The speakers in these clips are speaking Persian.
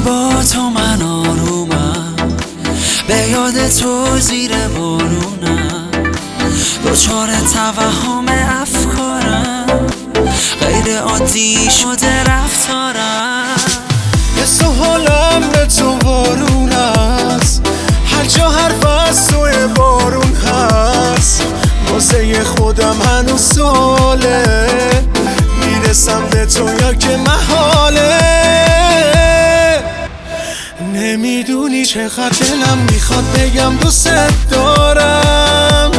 وقتی با تو من آرومم، به یاد تو زیر بارونم، دچار توهم افکارم، غیر عادی شده رفتارم. حس و حالم به تو بارون هست، هر جا حرف از توی بارون هست. واسه خودم هنوز ساله، میرسم به تو یا که محاله. نمیدونی چقدر دلم میخواد بگم دوست دارم،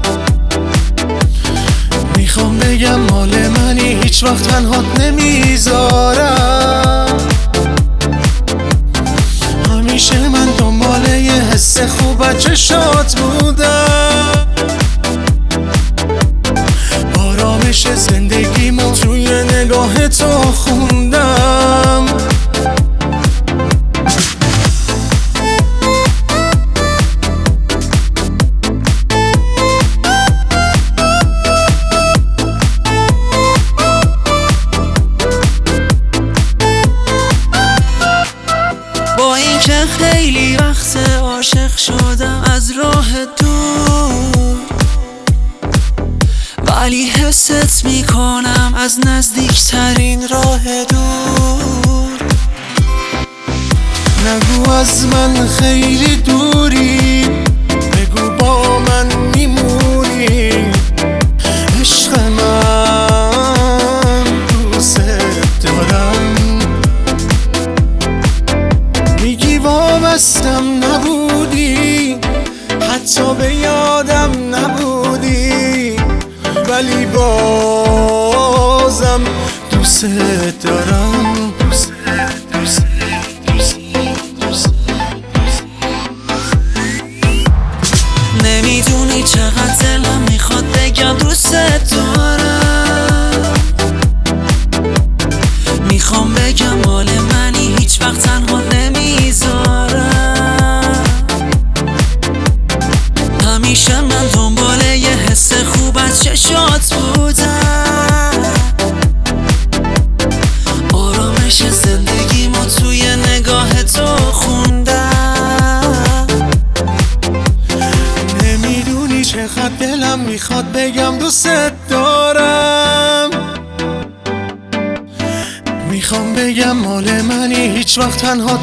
میخوام بگم مال منی، هیچ وقت تنهات نمیذارم. همیشه من دنبال یه حس خوب از چشات بودم، آرامش زندگیمو توی نگاه تو خوندم. با اینکه خیلی وقت عاشق شدم از راه دور، ولی حست میکنم از نزدیکترین راه دور. نگو از من خیلی دوری، بگو با من میمونی. عشق من دوست دارم، میگی وابستم نبودی، حتی به یادم نبودی، ولی بازم دوست دارم. نمیدونی چقدر دلم میخواد بگم دوست دارم، میخوام بگم مال منی، هیچ وقت تنها نمیذارم. همیشه من دنبال یه حس خوب از چشات بودم، آرامش زندگیمو توی نگاه تو خوندم. نمیدونی چقدر دلم میخواد بگم دوست دارم، میخوام بگم مال منی، هیچ وقت تنهات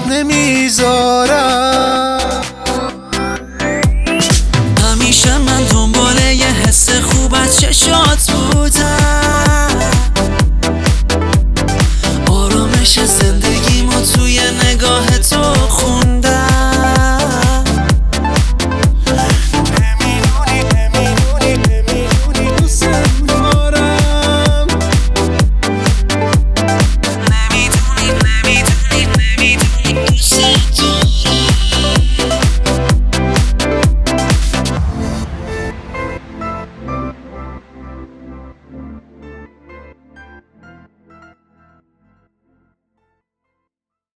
نمیذارم. همیشه من دنبال یه حس خوب از چشات بود.